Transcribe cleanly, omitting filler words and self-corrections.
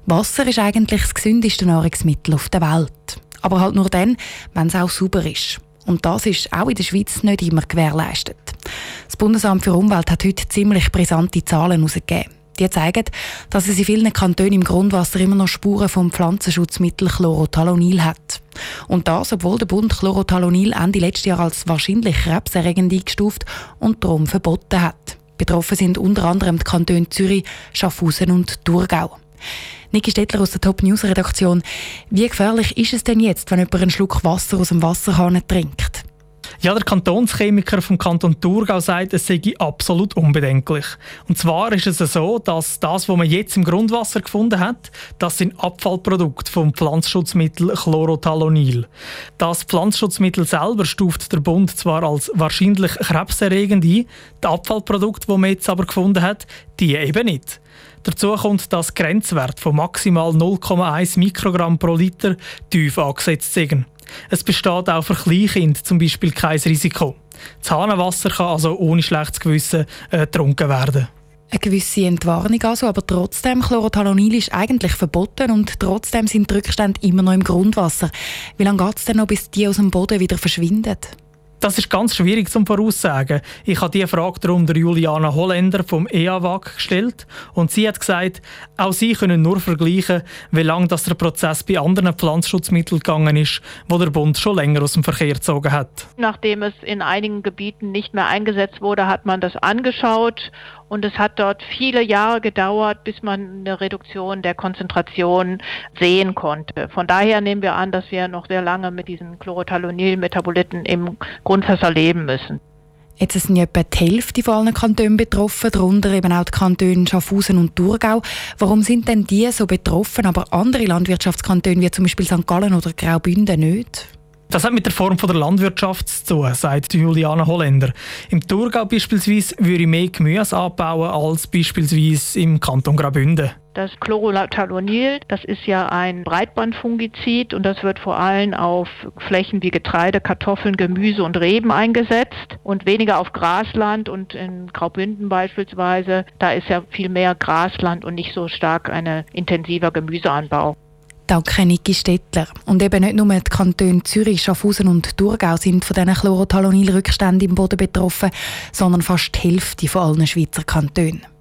Wasser ist eigentlich das gesündeste Nahrungsmittel auf der Welt. Aber halt nur dann, wenn es auch sauber ist. Und das ist auch in der Schweiz nicht immer gewährleistet. Das Bundesamt für Umwelt hat heute ziemlich brisante Zahlen herausgegeben. Die zeigen, dass es in vielen Kantonen im Grundwasser immer noch Spuren vom Pflanzenschutzmittel Chlorothalonil hat. Und das, obwohl der Bund Chlorothalonil Ende letzten Jahr als wahrscheinlich krebserregend eingestuft und darum verboten hat. Betroffen sind unter anderem die Kantone Zürich, Schaffhausen und Thurgau. Niki Stettler aus der Top-News-Redaktion. Wie gefährlich ist es denn jetzt, wenn jemand einen Schluck Wasser aus dem Wasserhahn trinkt? Ja, der Kantonschemiker vom Kanton Thurgau sagt, es sei absolut unbedenklich. Und zwar ist es so, dass das, was man jetzt im Grundwasser gefunden hat, das sind Abfallprodukte vom Pflanzenschutzmittel Chlorothalonil. Das Pflanzenschutzmittel selber stuft der Bund zwar als wahrscheinlich krebserregend ein, die Abfallprodukte, die man jetzt aber gefunden hat, die eben nicht. Dazu kommt, dass Grenzwert von maximal 0,1 Mikrogramm pro Liter tief angesetzt sind. Es besteht auch für Kleinkinder zum Beispiel kein Risiko. Das Hahnenwasser kann also ohne schlechtes Gewissen getrunken werden. Eine gewisse Entwarnung also, aber trotzdem, Chlorothalonil ist eigentlich verboten und trotzdem sind die Rückstände immer noch im Grundwasser. Wie lange geht es denn noch, bis die aus dem Boden wieder verschwinden? Das ist ganz schwierig zu voraussagen. Ich habe diese Frage darum der Juliana Holländer vom EAWAG gestellt und sie hat gesagt, auch sie können nur vergleichen, wie lange der Prozess bei anderen Pflanzenschutzmitteln gegangen ist, wo der Bund schon länger aus dem Verkehr gezogen hat. Nachdem es in einigen Gebieten nicht mehr eingesetzt wurde, hat man das angeschaut. Und es hat dort viele Jahre gedauert, bis man eine Reduktion der Konzentration sehen konnte. Von daher nehmen wir an, dass wir noch sehr lange mit diesen Chlorothalonil-Metaboliten im Grundwasser leben müssen. Jetzt sind ja etwa die Hälfte von allen Kantonen betroffen, darunter eben auch die Kantone Schaffhausen und Thurgau. Warum sind denn die so betroffen, aber andere Landwirtschaftskantone wie zum Beispiel St. Gallen oder Graubünden nicht? Das hat mit der Form der Landwirtschaft zu tun, sagt Juliana Holländer. Im Thurgau beispielsweise würde mehr Gemüse anbauen als beispielsweise im Kanton Graubünden. Das Chlorothalonil, das ist ja ein Breitbandfungizid und das wird vor allem auf Flächen wie Getreide, Kartoffeln, Gemüse und Reben eingesetzt und weniger auf Grasland. Und in Graubünden beispielsweise, da ist ja viel mehr Grasland und nicht so stark ein intensiver Gemüseanbau. Danke, Niki Stettler. Und eben nicht nur die Kantone Zürich, Schaffhausen und Thurgau sind von diesen Chlorothalonil-Rückständen im Boden betroffen, sondern fast die Hälfte von allen Schweizer Kantonen.